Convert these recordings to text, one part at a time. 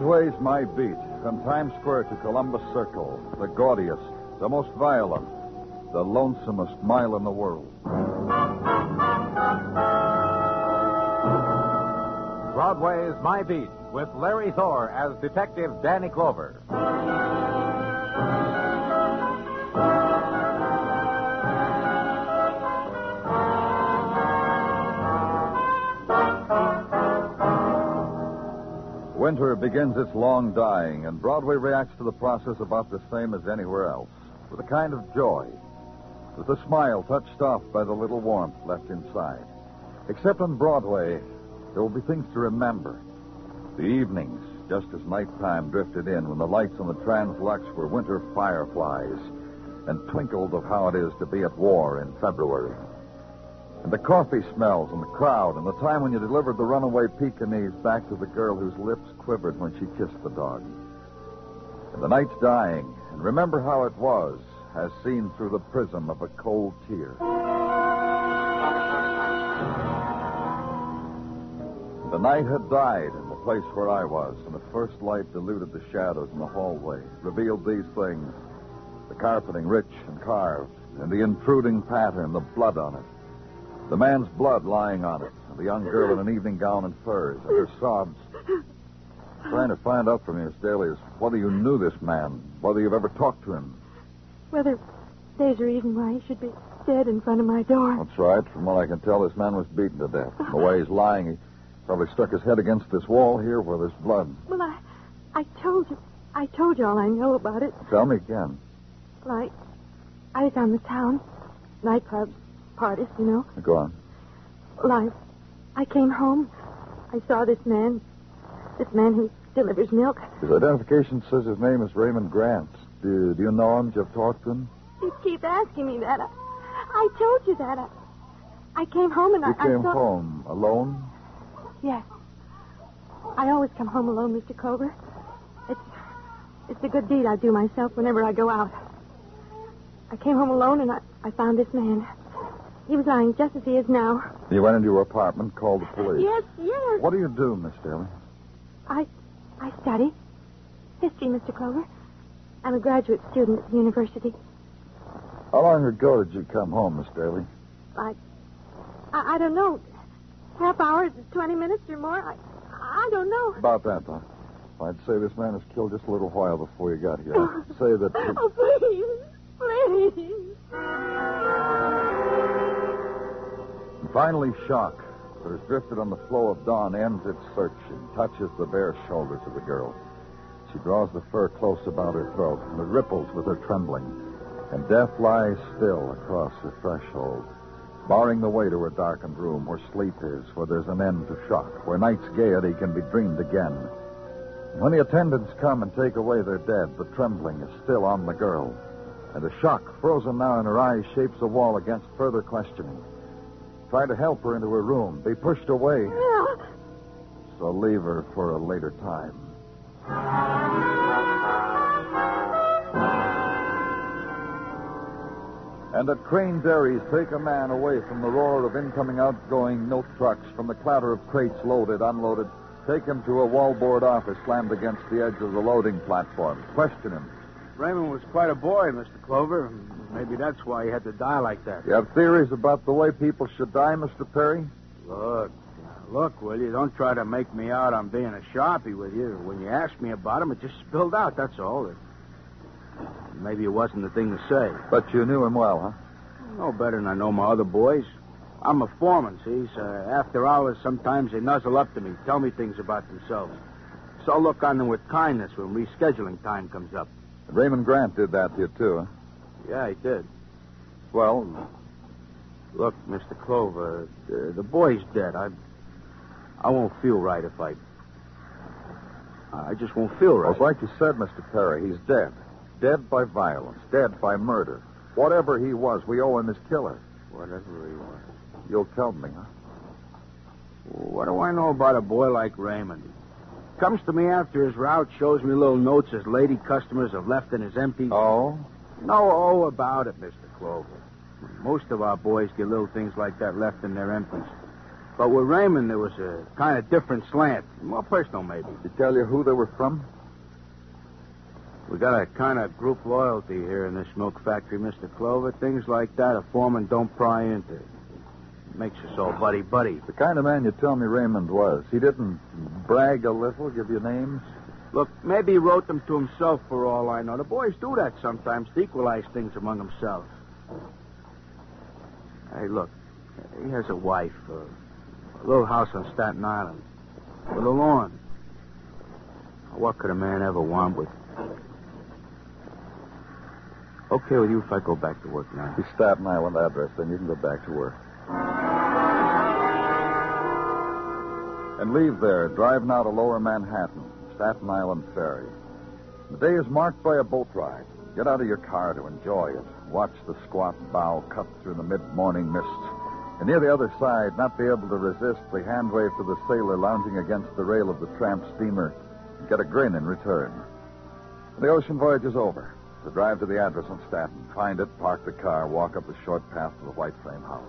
Broadway's my beat. From Times Square to Columbus Circle, the gaudiest, the most violent, the lonesomest mile in the world. Broadway's My Beat, with Larry Thor as Detective Danny Clover. Winter begins its long dying, and Broadway reacts to the process about the same as anywhere else, with a kind of joy, with a smile touched off by the little warmth left inside. Except on Broadway, there will be things to remember. The evenings, just as nighttime drifted in, when the lights on the Translux were winter fireflies, and twinkled of how it is to be at war in February. And the coffee smells and the crowd, and the time when you delivered the runaway Pekingese back to the girl whose lips quivered when she kissed the dog. And the night's dying, and remember how it was, as seen through the prism of a cold tear. The night had died in the place where I was, and the first light diluted the shadows in the hallway, revealed these things: the carpeting rich and carved, and the intruding pattern, the blood on it. The man's blood lying on it, and the young girl in an evening gown and furs, and her sobs. Trying to find out from you, Miss Daly, is whether you knew this man, whether you've ever talked to him. Whether there's a reason why he should be dead in front of my door. That's right. From what I can tell, this man was beaten to death. The way he's lying, he probably struck his head against this wall here where there's blood. Well, I told you all I know about it. Tell me again. Well, I was on the town, nightclubs, parties, you know. Go on. Well, I came home. I saw this man who delivers milk. His identification says his name is Raymond Grant. Do you know him? Did you have talked to him? You keep asking me that. I told you that. I came home and I saw... You came home alone? Yes. I always come home alone, Mr. Clover. It's a good deed I do myself whenever I go out. I came home alone and I found this man. He was lying just as he is now. You went into your apartment, called the police. Yes. What do you do, Miss Daly? I study history, Mr. Clover. I'm a graduate student at the university. How long ago did you come home, Miss Daly? I don't know. Half hour, 20 minutes or more. I don't know. About that, though. I'd say this man was killed just a little while before you got here. I'd say that... Oh, please. And finally, shock that has drifted on the flow of dawn ends its search and touches the bare shoulders of the girl. She draws the fur close about her throat, and it ripples with her trembling. And death lies still across her threshold, barring the way to her darkened room where sleep is, where there's an end to shock, where night's gaiety can be dreamed again. And when the attendants come and take away their dead, the trembling is still on the girl. And the shock, frozen now in her eyes, shapes a wall against further questioning. Try to help her into her room. Be pushed away. Yeah. So leave her for a later time. And at Crane Dairies, take a man away from the roar of incoming, outgoing milk trucks, from the clatter of crates loaded, unloaded. Take him to a wallboard office slammed against the edge of the loading platform. Question him. Raymond was quite a boy, Mr. Clover. Maybe that's why he had to die like that. You have theories about the way people should die, Mr. Perry? Look, will you? Don't try to make me out I'm being a sharpie with you. When you asked me about him, it just spilled out, that's all. Maybe it wasn't the thing to say. But you knew him well, huh? No better than I know my other boys. I'm a foreman, see? So after hours, sometimes they nuzzle up to me, tell me things about themselves. So I'll look on them with kindness when rescheduling time comes up. Raymond Grant did that to you, too, huh? Yeah, he did. Well, look, Mr. Clover, the boy's dead. I won't feel right if I just won't feel right. Well, it's like you said, Mr. Perry, he's dead. Dead by violence. Dead by murder. Whatever he was, we owe him his killer. Whatever he was. You'll tell me, huh? What do I know about a boy like Raymond? Comes to me after his route, shows me little notes his lady customers have left in his empties. Oh? No about it, Mr. Clover. Most of our boys get little things like that left in their empties. But with Raymond, there was a kind of different slant. More personal, maybe. Did he tell you who they were from? We got a kind of group loyalty here in this milk factory, Mr. Clover. Things like that a foreman don't pry into. Makes us all buddy-buddy. The kind of man you tell me Raymond was. He didn't brag a little, give you names? Look, maybe he wrote them to himself for all I know. The boys do that sometimes to equalize things among themselves. Hey, look, he has a wife, a little house on Staten Island, with a lawn. What could a man ever want with... Okay with you if I go back to work now? The Staten Island address, then you can go back to work. And leave there, driving out of Lower Manhattan, Staten Island Ferry. The day is marked by a boat ride. Get out of your car to enjoy it. Watch the squat bow cut through the mid-morning mists. And near the other side, not be able to resist the hand wave to the sailor lounging against the rail of the tramp steamer and get a grin in return. The ocean voyage is over. To drive to the address on Staten, find it, park the car, walk up the short path to the white frame house.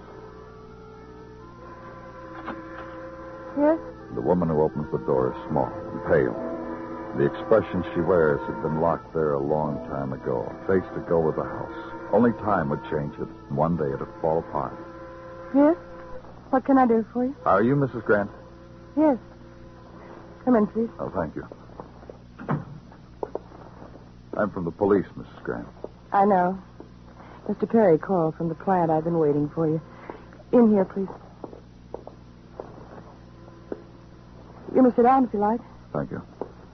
Yes? The woman who opens the door is small and pale. The expression she wears had been locked there a long time ago, a face to go with the house. Only time would change it, and one day it'd fall apart. Yes? What can I do for you? Are you Mrs. Grant? Yes. Come in, please. Oh, thank you. I'm from the police, Mrs. Grant. I know. Mr. Perry called from the plant. I've been waiting for you. In here, please. You may sit down if you like. Thank you.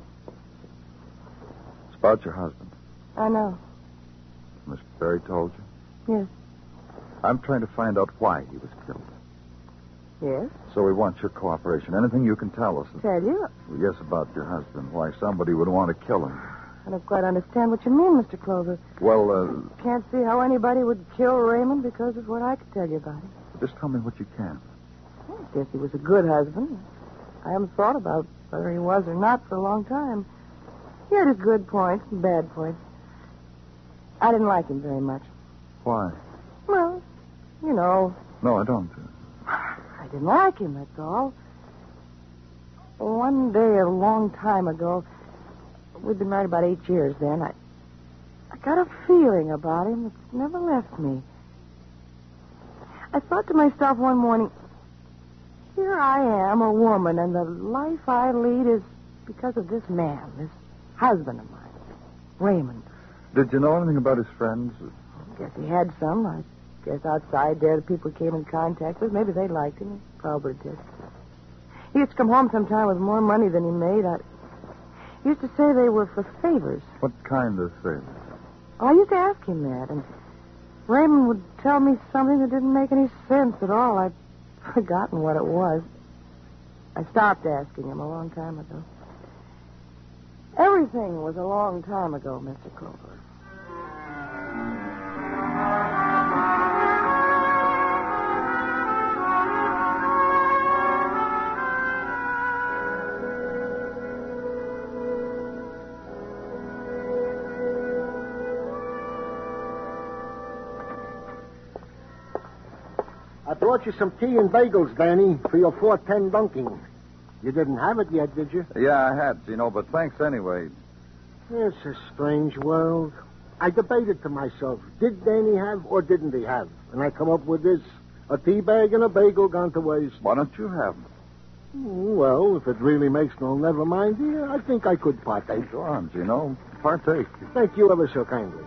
It's about your husband. I know. Mr. Perry told you? Yes. I'm trying to find out why he was killed. Yes? So we want your cooperation. Anything you can tell us. Tell you? Yes, about your husband. Why somebody would want to kill him. I don't quite understand what you mean, Mr. Clover. Well, Can't see how anybody would kill Raymond because of what I could tell you about him. just tell me what you can. I guess he was a good husband. I haven't thought about whether he was or not for a long time. He had his good points and bad points. I didn't like him very much. Why? Well, you know, No, I don't. I didn't like him, that's all. One day a long time ago, we'd been married about 8 years then, I got a feeling about him that's never left me. I thought to myself one morning, here I am, a woman, and the life I lead is because of this man, this husband of mine, Raymond. Did you know anything about his friends? Guess he had some. I guess outside there the people came in contact with. Maybe they liked him. Probably did. He used to come home sometime with more money than he made. He used to say they were for favors. What kind of favors? I used to ask him that, and Raymond would tell me something that didn't make any sense at all. I'd forgotten what it was. I stopped asking him a long time ago. Everything was a long time ago, Mr. Clover. I brought you some tea and bagels, Danny, for your 4:10 dunking. You didn't have it yet, did you? Yeah, I had, but thanks anyway. It's a strange world. I debated to myself, did Danny have or didn't he have? And I come up with this, a tea bag and a bagel gone to waste. Why don't you have them? Well, if it really makes no never mind, yeah, I think I could partake. Go on, partake. Thank you ever so kindly.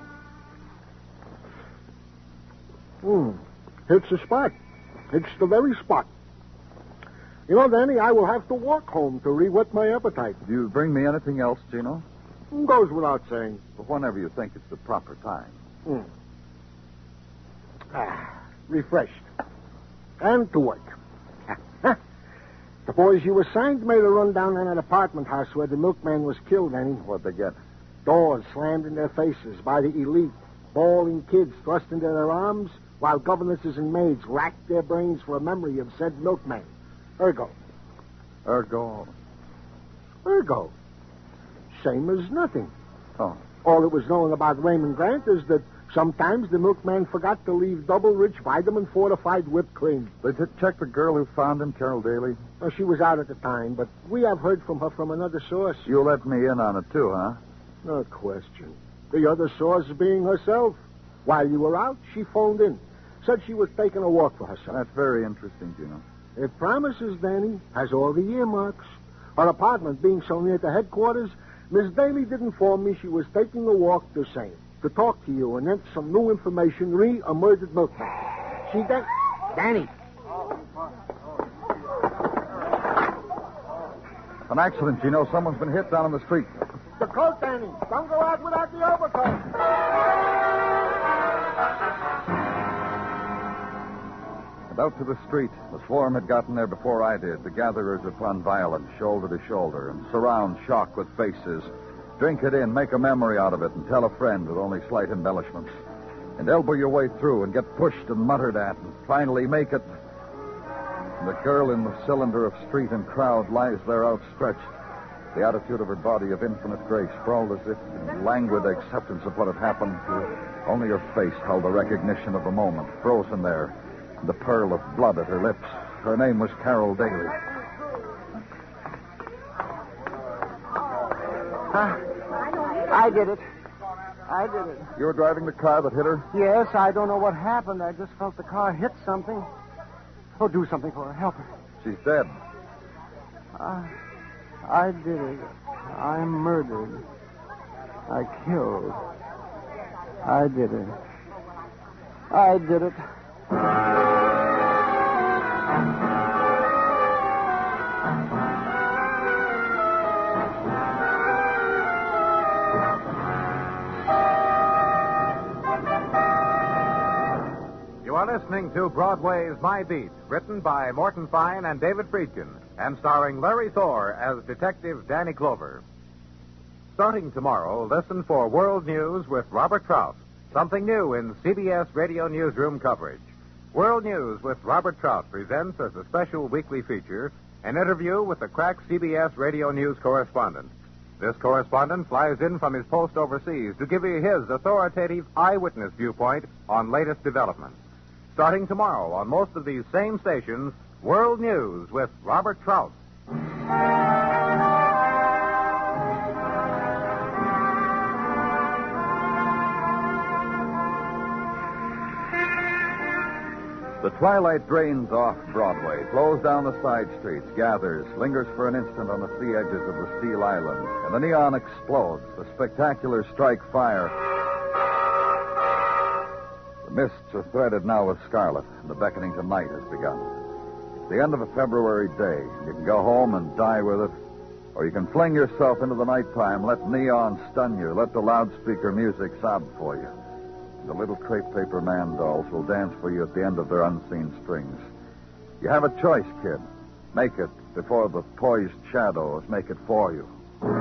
It's the spot. It's the very spot. You know, Danny, I will have to walk home to re-whet my appetite. Do you bring me anything else, Gino? Goes without saying. But whenever you think it's the proper time. Refreshed. And to work. The boys you assigned made a run down on that apartment house where the milkman was killed, Danny. What'd they get? Doors slammed in their faces by the elite. Bawling kids thrust into their arms while governesses and maids racked their brains for a memory of said milkman. Ergo. Same as nothing. Oh. All that was known about Raymond Grant is that Sometimes the milkman forgot to leave double-rich vitamin-fortified whipped cream. Did you check the girl who found him, Carol Daly? Well, she was out at the time, but we have heard from her from another source. You let me in on it, too, huh? No question. The other source being herself. While you were out, she phoned in. Said she was taking a walk for herself. That's very interesting, Gino. It promises, Danny. Has all the earmarks. Her apartment being so near the headquarters, Miss Daly did inform me she was taking a walk the same. To talk to you and get some new information re a murdered milkman. She then... Danny. An accident, Gino. Someone's been hit down on the street. The coat, Danny. Don't go out without the overcoat. And out to the street. The swarm had gotten there before I did. The gatherers upon violence, shoulder to shoulder, and surround shock with faces. Drink it in, make a memory out of it, and tell a friend with only slight embellishments. And elbow your way through and get pushed and muttered at, and finally make it. And the girl in the cylinder of street and crowd lies there outstretched, the attitude of her body of infinite grace, sprawled as if in languid acceptance of what had happened. Only her face held the recognition of the moment, frozen there, and the pearl of blood at her lips. Her name was Carol Daly. I did it. I did it. You were driving the car that hit her? Yes, I don't know what happened. I just felt the car hit something. Oh, do something for her. Help her. She's dead. I did it. I murdered. I killed. I did it. I did it. You are listening to Broadway's My Beat, written by Morton Fine and David Friedkin, and starring Larry Thor as Detective Danny Clover. Starting tomorrow, listen for World News with Robert Trout, something new in CBS Radio Newsroom coverage. World News with Robert Trout presents as a special weekly feature an interview with a crack CBS Radio News correspondent. This correspondent flies in from his post overseas to give you his authoritative eyewitness viewpoint on latest developments. Starting tomorrow on most of these same stations, World News with Robert Trout. The twilight drains off Broadway, flows down the side streets, gathers, lingers for an instant on the sea edges of the Steel Island, and the neon explodes. The spectacular strike fire. The mists are threaded now with scarlet, and the beckoning to night has begun. It's the end of a February day. You can go home and die with it, or you can fling yourself into the nighttime, let neon stun you, let the loudspeaker music sob for you. The little crepe paper man dolls will dance for you at the end of their unseen strings. You have a choice, kid. Make it before the poised shadows make it for you.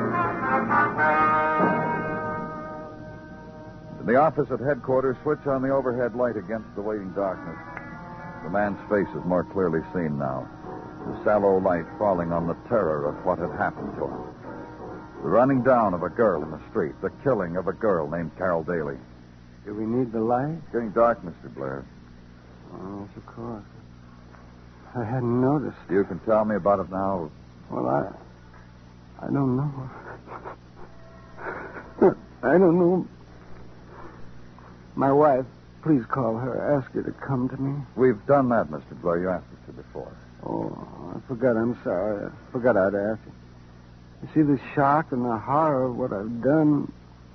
In the office at headquarters, switch on the overhead light against the waiting darkness. The man's face is more clearly seen now. The sallow light falling on the terror of what had happened to him. The running down of a girl in the street. The killing of a girl named Carol Daly. Do we need the light? It's getting dark, Mr. Blair. Oh, yes, of course. I hadn't noticed. You can tell me about it now. Well, I don't know. I don't know. My wife, please call her. Ask her to come to me. We've done that, Mr. Blair. You asked us to before. Oh, I forgot. I'm sorry. I forgot I'd ask you. You see, the shock and the horror of what I've done.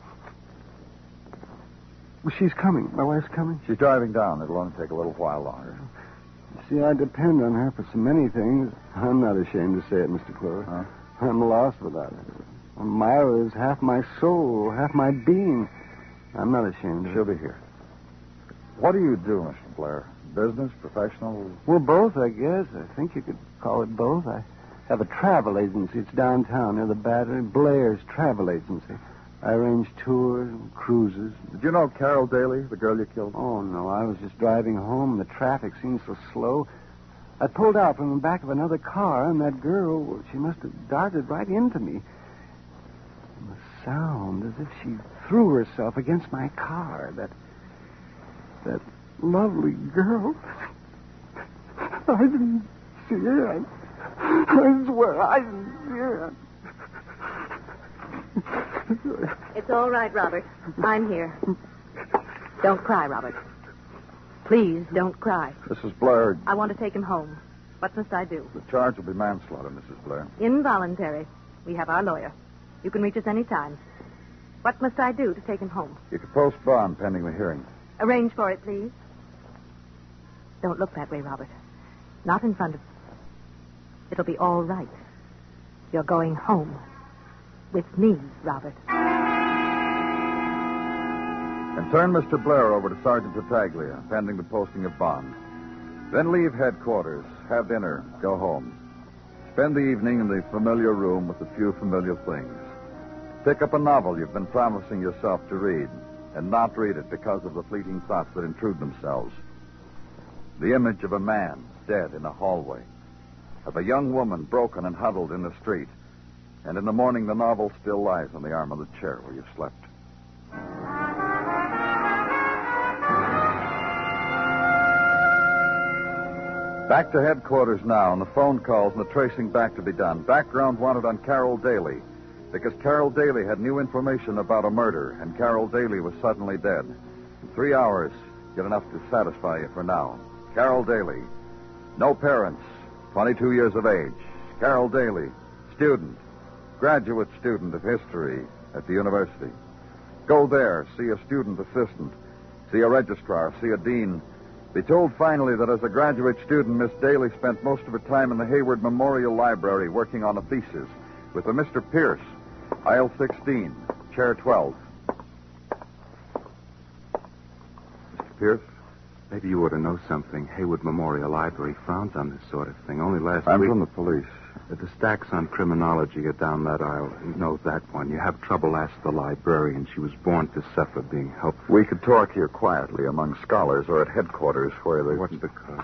Well, she's coming. My wife's coming. She's driving down. It'll only take a little while longer. You see, I depend on her for so many things. I'm not ashamed to say it, Mr. Clover. Huh? I'm lost without her. Myra is half my soul, half my being. I'm not ashamed of She'll her. be here. What do you do, Mr. Blair? Business, professional? Well, both, I guess. I think you could call it both. I have a travel agency. It's downtown near the Battery. Blair's Travel Agency. I arrange tours and cruises. Did you know Carol Daly, the girl you killed? Oh, no. I was just driving home. The traffic seemed so slow. I pulled out from the back of another car, and that girl, well, she must have darted right into me. And the sound, as if she threw herself against my car. That That lovely girl. I didn't see her. I swear I didn't see her. It's all right, Robert. I'm here. Don't cry, Robert. Please don't cry. Mrs. Blair, I want to take him home. What must I do? the charge will be manslaughter, Mrs. Blair. Involuntary. We have our lawyer. You can reach us any time. What must I do to take him home? You can post bond pending the hearing. Arrange for it, please. Don't look that way, Robert. Not in front of... It'll be all right. You're going home. With me, Robert. And turn Mr. Blair over to Sergeant Tartaglia, pending the posting of bond. Then leave headquarters, have dinner, go home. Spend the evening in the familiar room with a few familiar things. Pick up a novel you've been promising yourself to read, and not read it because of the fleeting thoughts that intrude themselves. The image of a man dead in a hallway, of a young woman broken and huddled in the street, and in the morning the novel still lies on the arm of the chair where you've slept. Back to headquarters now, and the phone calls and the tracing back to be done. Background wanted on Carol Daly, because Carol Daly had new information about a murder, and Carol Daly was suddenly dead. In 3 hours, get enough to satisfy you for now. Carol Daly, no parents, 22 years of age. Carol Daly, student, graduate student of history at the university. Go there, see a student assistant, see a registrar, see a dean. Be told finally that as a graduate student, Miss Daly spent most of her time in the Hayward Memorial Library working on a thesis with a Mr. Pierce, aisle 16, chair 12. Mr. Pierce, maybe you ought to know something. Hayward Memorial Library frowns on this sort of thing. Only last I'm week... from the police. The stacks on criminology are down that aisle. You know that one. You have trouble, ask the librarian. She was born to suffer being helpful. We could talk here quietly among scholars or at headquarters where they... What's the code?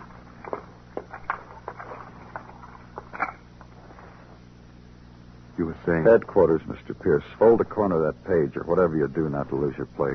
You were saying... Headquarters, Mr. Pierce. Fold a corner of that page or whatever you do not to lose your place.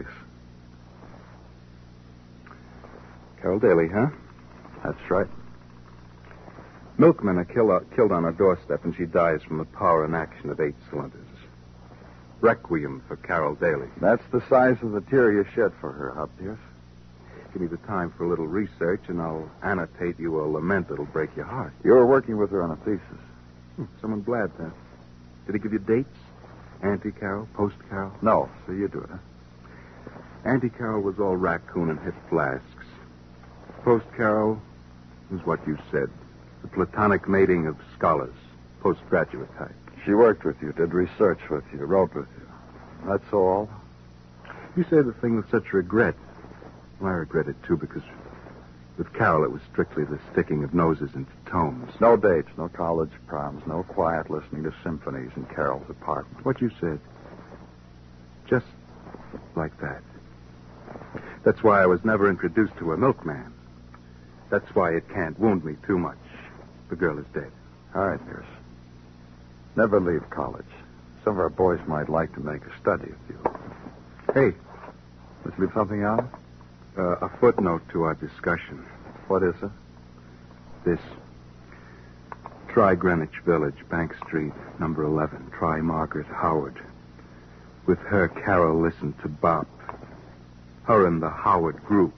Carol Daly, huh? That's right. Milkmen are killed on her doorstep, and she dies from the power and action of 8 cylinders. Requiem for Carol Daly. That's the size of the tear you shed for her, huh, Pierce? Give me the time for a little research, and I'll annotate you a lament that'll break your heart. You were working with her on a thesis. Someone blabbed that. Did he give you dates? Anti-Carol? Post-Carol? No, so you do it, huh? Anti-Carol was all raccoon and hip flasks. Post-Carol was what you said. The platonic mating of scholars, postgraduate type. She worked with you, did research with you, wrote with you. That's all? You say the thing with such regret. Well, I regret it, too, because with Carol it was strictly the sticking of noses into tomes. No dates, no college proms, no quiet listening to symphonies in Carol's apartment. What you said. Just like that. That's why I was never introduced to a milkman. That's why it can't wound me too much. The girl is dead. All right, Pierce. Never leave college. Some of our boys might like to make a study of you. Hey, Let's leave something out? a footnote to our discussion. What is it? This. Try Greenwich Village, Bank Street, number 11. Try Margaret Howard. With her, Carol listened to Bop. Her and the Howard group.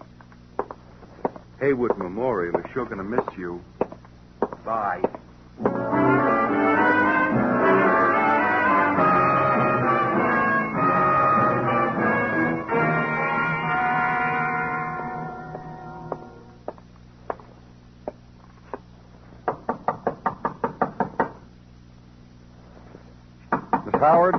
Hayward Memorial is sure going to miss you. Bye. Miss Howard?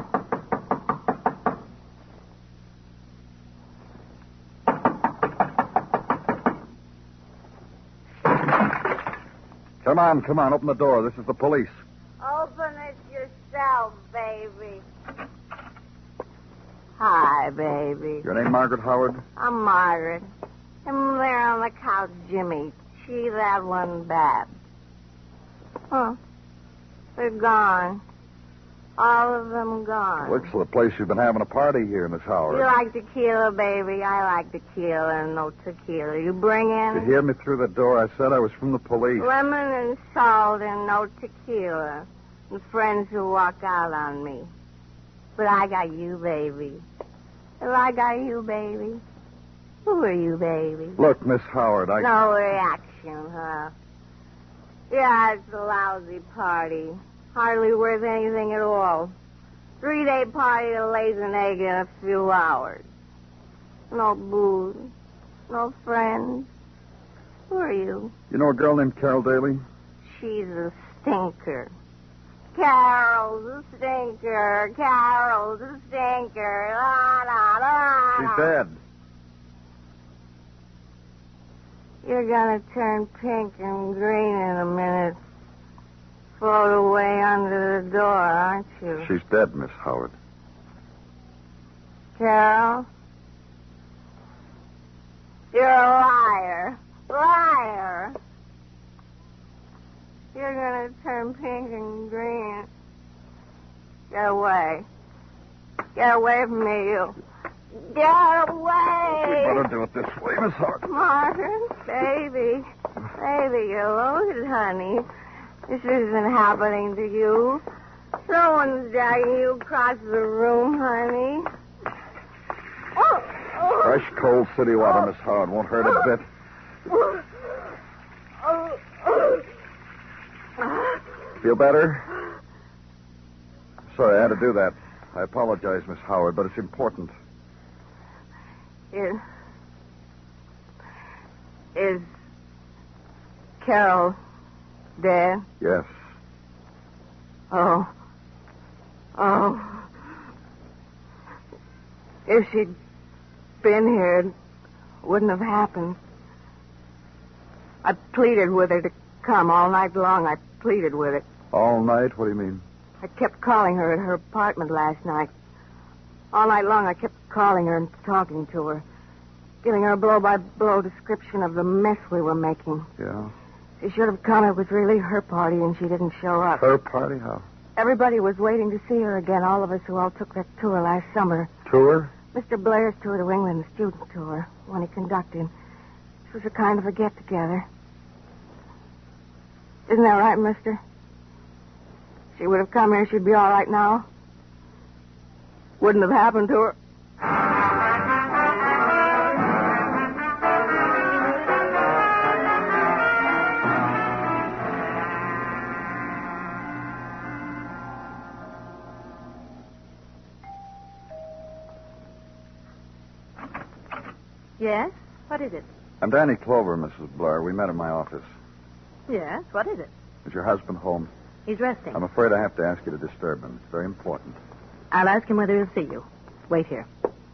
Come on, open the door. This is the police. Open it yourself, baby. Hi, baby. Your name Margaret Howard? I'm Margaret. And there on the couch, Jimmy. She, that one, Babs. Oh, they're gone. All of them gone. Looks like the place you've been having a party here, Miss Howard. You like tequila, baby? I like tequila and no tequila. You bring in? You hear me through the door? I said I was from the police. Lemon and salt and no tequila. And friends who walk out on me. But I got you, baby. Well, I got you, baby. Who are you, baby? Look, Miss Howard, No reaction, huh? Yeah, it's a lousy party. Hardly worth anything at all. 3-day party that lays an egg in a few hours. No booze. No friends. Who are you? You know a girl named Carol Daly? She's a stinker. Carol's a stinker. Carol's a stinker. La, la, la, She's la. dead. You're gonna turn pink and green in a minute. Float away under the door, aren't you? She's dead, Miss Howard. Carol? You're a liar. Liar. You're gonna turn pink and green. Get away. Get away from me, you. Get away. We better do it this way, Miss Howard. Martin, baby. Baby, you're loaded, honey. This isn't happening to you. Someone's dragging you across the room, honey. Oh. Fresh, cold city water, Miss Howard. Won't hurt a bit. Feel better? Sorry, I had to do that. I apologize, Miss Howard, but it's important. Is Carol dead? Yes. Oh. If she'd been here, it wouldn't have happened. I pleaded with her to come all night long. I pleaded with her. All night? What do you mean? I kept calling her at her apartment last night. All night long, I kept calling her and talking to her, giving her a blow-by-blow description of the mess we were making. Yeah. She should have come. It was really her party, and she didn't show up. Her party? How? Everybody was waiting to see her again, all of us who all took that tour last summer. Tour? Mr. Blair's tour to England, the student tour, when he conducted. It was a kind of a get-together. Isn't that right, mister? She would have come here, she'd be all right now. Wouldn't have happened to her. Yes? What is it? I'm Danny Clover, Mrs. Blair. We met in my office. Yes? What is it? Is your husband home? He's resting. I'm afraid I have to ask you to disturb him. It's very important. I'll ask him whether he'll see you. Wait here.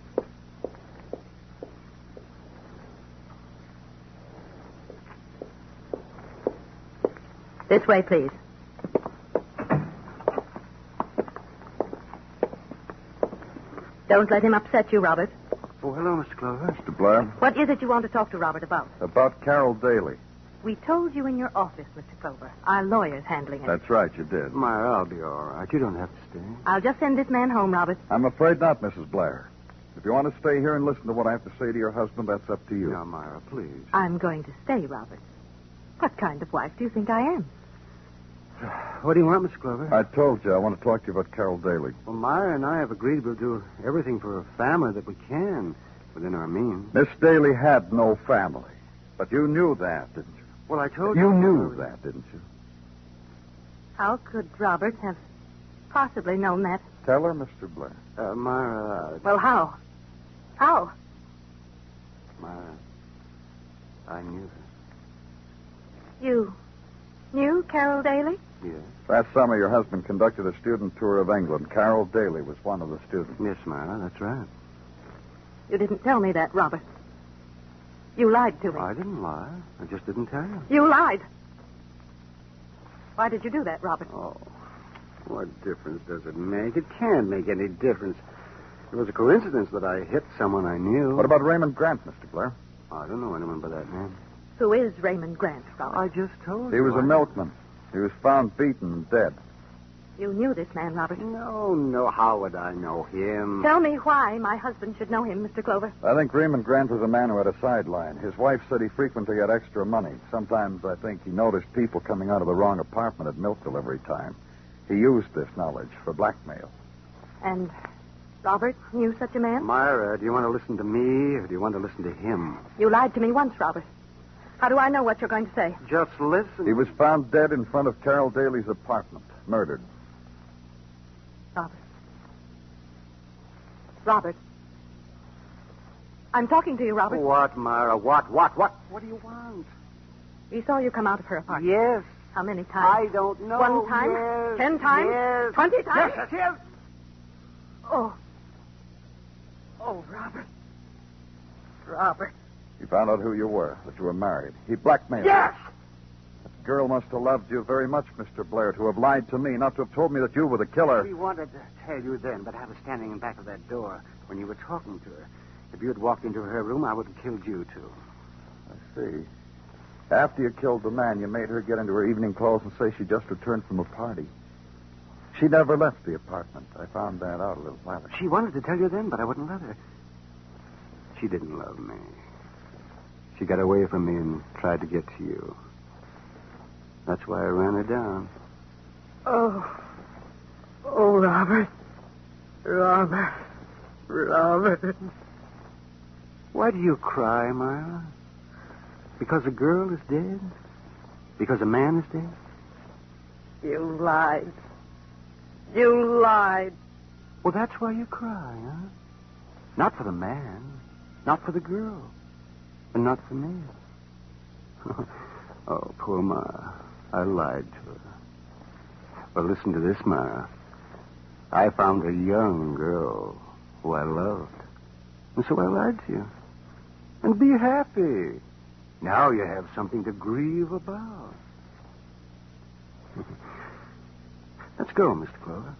This way, please. Don't let him upset you, Robert. Oh, hello, Mr. Clover. Mr. Blair, What is it you want to talk to Robert about? about Carol Daly. We told you in your office, Mr. Clover. Our lawyer's handling it. That's right, you did. Myra, I'll be all right. You don't have to stay. I'll just send this man home, Robert. I'm afraid not, Mrs. Blair. If you want to stay here and listen to what I have to say to your husband, that's up to you. Now, Myra, please. I'm going to stay, Robert. What kind of wife do you think I am? What do you want, Mr. Clover? I told you I want to talk to you about Carol Daly. Well, Myra and I have agreed we'll do everything for her family that we can within our means. Miss Daly had no family. But you knew that, didn't you? Well, I told you. You knew that, didn't you? How could Robert have possibly known that? Tell her, Mr. Blair. Myra. Well, how? How? Myra. I knew her. You knew Carol Daly? Yes. Last summer, your husband conducted a student tour of England. Carol Daly was one of the students. Yes, Myra, that's right. You didn't tell me that, Robert. You lied to me. I didn't lie. I just didn't tell you. You lied. Why did you do that, Robert? Oh, what difference does it make? It can't make any difference. It was a coincidence that I hit someone I knew. What about Raymond Grant, Mr. Blair? I don't know anyone by that name. Who is Raymond Grant, Robert? I just told He you. was a milkman. He was found beaten and dead. You knew this man, Robert. No. How would I know him? Tell me why my husband should know him, Mr. Clover. I think Raymond Grant was a man who had a sideline. His wife said he frequently had extra money. Sometimes I think he noticed people coming out of the wrong apartment at milk delivery time. He used this knowledge for blackmail. And Robert knew such a man? Myra, do you want to listen to me or do you want to listen to him? You lied to me once, Robert. How do I know what you're going to say? Just listen. He was found dead in front of Carol Daly's apartment, murdered. Robert. I'm talking to you, Robert. What, Myra? What do you want? He saw you come out of her apartment. Yes. How many times? I don't know. 1 time? Yes. 10 times? Yes. 20 times? Yes. Oh, Robert. Robert. He found out who you were, that you were married. He blackmailed Yes! you. That girl must have loved you very much, Mr. Blair, to have lied to me, not to have told me that you were the killer. She wanted to tell you then, but I was standing in back of that door when you were talking to her. If you had walked into her room, I would have killed you, too. I see. After you killed the man, you made her get into her evening clothes and say she just returned from a party. She never left the apartment. I found that out a little while ago. She wanted to tell you then, but I wouldn't let her. She didn't love me. She got away from me and tried to get to you. That's why I ran her down. Oh, Robert. Robert. Why do you cry, Myra? Because a girl is dead? Because a man is dead? You lied. You lied. Well, that's why you cry, huh? Not for the man, not for the girl, and not for me. Oh, poor Myra. I lied to her. Well, listen to this, Myra. I found a young girl who I loved. And so I lied to you. And be happy. Now you have something to grieve about. Let's go, Mr. Clover.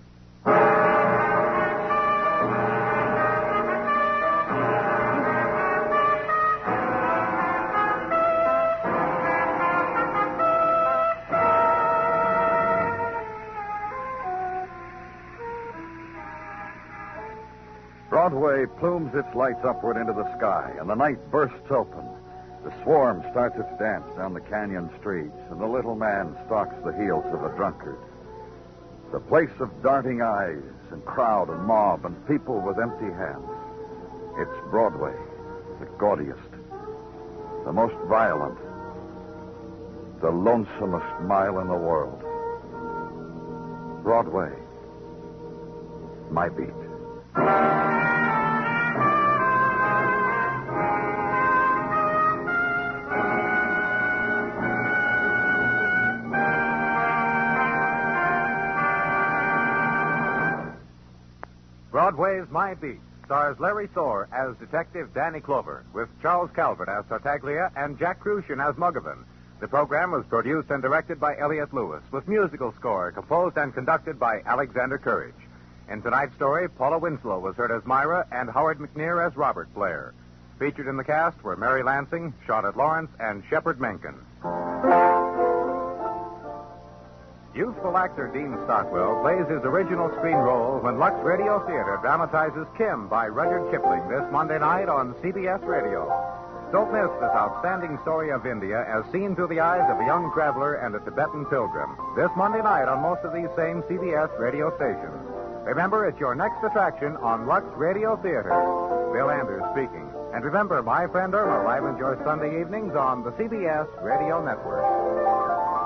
Broadway plumes its lights upward into the sky, and the night bursts open. The swarm starts its dance down the canyon streets, and the little man stalks the heels of a drunkard. The place of darting eyes and crowd and mob and people with empty hands. It's Broadway, the gaudiest, the most violent, the lonesomest mile in the world. Broadway, my beat. Broadway's My Beat stars Larry Thor as Detective Danny Clover, with Charles Calvert as Tartaglia and Jack Crucian as Muggavan. The program was produced and directed by Elliott Lewis, with musical score composed and conducted by Alexander Courage. In tonight's story, Paula Winslow was heard as Myra and Howard McNear as Robert Blair. Featured in the cast were Mary Lansing, Charlotte Lawrence, and Shepard Menken. Youthful actor Dean Stockwell plays his original screen role when Lux Radio Theater dramatizes Kim by Rudyard Kipling this Monday night on CBS Radio. Don't miss this outstanding story of India as seen through the eyes of a young traveler and a Tibetan pilgrim. This Monday night on most of these same CBS radio stations. Remember, it's your next attraction on Lux Radio Theater. Bill Anders speaking. And remember, My Friend Irma live enjoys Sunday evenings on the CBS Radio Network.